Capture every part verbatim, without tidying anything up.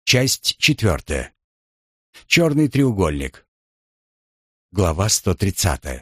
Часть четвертая. Черный треугольник. Глава сто тридцатая.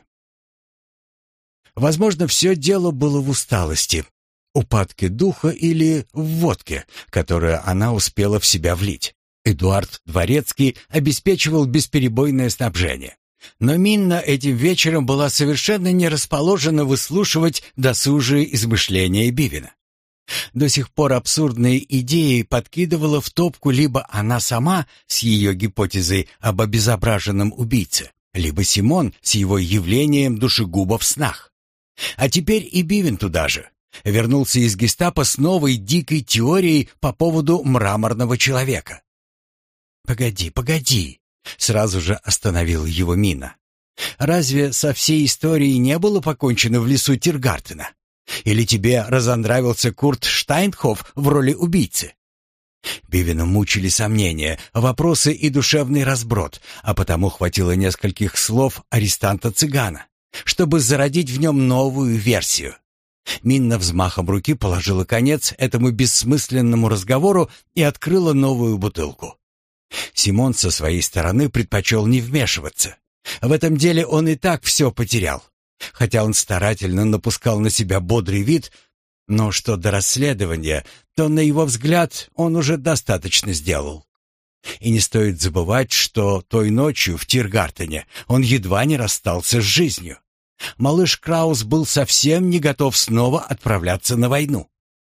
Возможно, все дело было в усталости, упадке духа или в водке, которую она успела в себя влить. Эдуард Дворецкий обеспечивал бесперебойное снабжение. Но Минна этим вечером была совершенно не расположена выслушивать досужие измышления Бивина. До сих пор абсурдные идеи подкидывала в топку либо она сама с ее гипотезой об обезображенном убийце, либо Симон с его явлением душегуба в снах. А теперь и Бивин туда же. Вернулся из гестапо с новой дикой теорией по поводу мраморного человека. «Погоди, погоди!» — сразу же остановил его Минна. «Разве со всей историей не было покончено в лесу Тиргартена? Или тебе разонравился Курт Штайнхоф в роли убийцы?» Бивина мучили сомнения, вопросы и душевный разброд, а потому хватило нескольких слов арестанта-цыгана, чтобы зародить в нем новую версию. Минна взмахом руки положила конец этому бессмысленному разговору и открыла новую бутылку. Симон со своей стороны предпочел не вмешиваться. В этом деле он и так все потерял. Хотя он старательно напускал на себя бодрый вид, но что до расследования, то, на его взгляд, он уже достаточно сделал. И не стоит забывать, что той ночью в Тиргартене он едва не расстался с жизнью. Малыш Краус был совсем не готов снова отправляться на войну.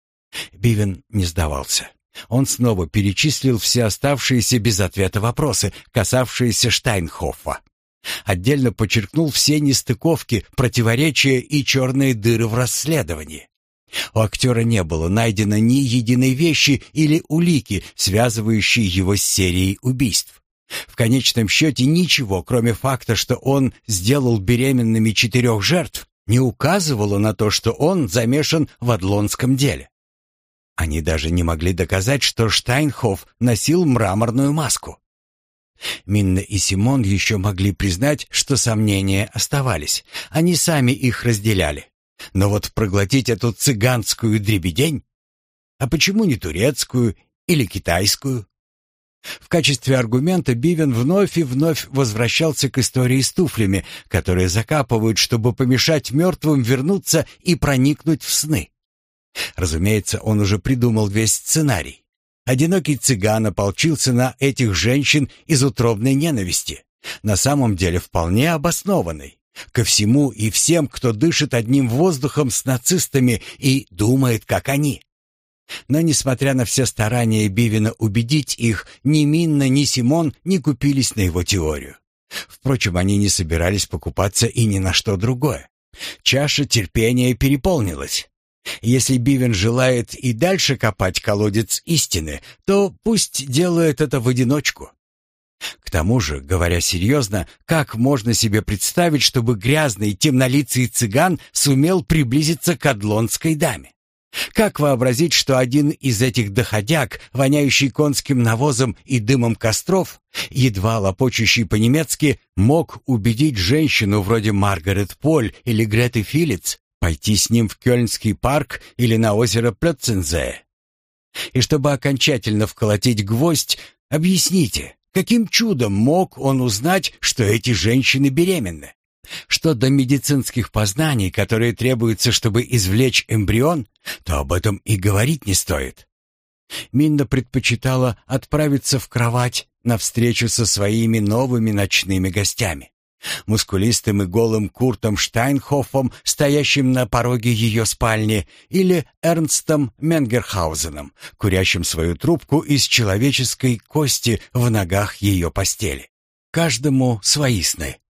Бивин не сдавался. Он снова перечислил все оставшиеся без ответа вопросы, касавшиеся Штайнхофа. Отдельно подчеркнул все нестыковки, противоречия и черные дыры в расследовании. У актера не было найдено ни единой вещи или улики, связывающей его с серией убийств. В конечном счете ничего, кроме факта, что он сделал беременными четырех жертв, не указывало на то, что он замешан в адлонском деле. Они даже не могли доказать, что Штайнхоф носил мраморную маску. Минна и Симон еще могли признать, что сомнения оставались. Они сами их разделяли. Но вот проглотить эту цыганскую дребедень? А почему не турецкую или китайскую? В качестве аргумента Бивин вновь и вновь возвращался к истории с туфлями, которые закапывают, чтобы помешать мертвым вернуться и проникнуть в сны. Разумеется, он уже придумал весь сценарий. Одинокий цыган ополчился на этих женщин из утробной ненависти, на самом деле вполне обоснованной, ко всему и всем, кто дышит одним воздухом с нацистами и думает, как они. Но, несмотря на все старания Бивина убедить их, ни Минна, ни Симон не купились на его теорию. Впрочем, они не собирались покупаться и ни на что другое. Чаша терпения переполнилась. Если Бивин желает и дальше копать колодец истины, то пусть делает это в одиночку. К тому же, говоря серьезно, как можно себе представить, чтобы грязный темнолицый цыган сумел приблизиться к адлонской даме? Как вообразить, что один из этих доходяг, воняющий конским навозом и дымом костров, едва лопочущий по-немецки, мог убедить женщину вроде Маргарет Поль или Греты Филиц пойти с ним в Кёльнский парк или на озеро Плёцензее? И чтобы окончательно вколотить гвоздь, объясните, каким чудом мог он узнать, что эти женщины беременны? Что до медицинских познаний, которые требуются, чтобы извлечь эмбрион, то об этом и говорить не стоит. Минна предпочитала отправиться в кровать на встречу со своими новыми ночными гостями. Мускулистым и голым Куртом Штайнхофом, стоящим на пороге ее спальни, или Эрнстом Менгерхаузеном, курящим свою трубку из человеческой кости в ногах ее постели. Каждому свои сны.